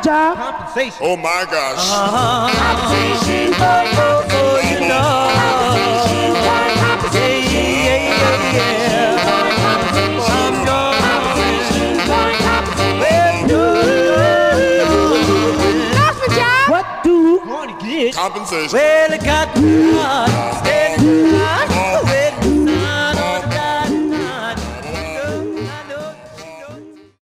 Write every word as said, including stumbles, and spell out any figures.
job? Compensation. Oh my gosh. Uh-huh. Compensation. Oh, oh, oh, you know. Compensation. Yeah, yeah, yeah, yeah. I'm going. Well, no, no. What do? Going to get. Compensation. Well, it got me hard. Standing high.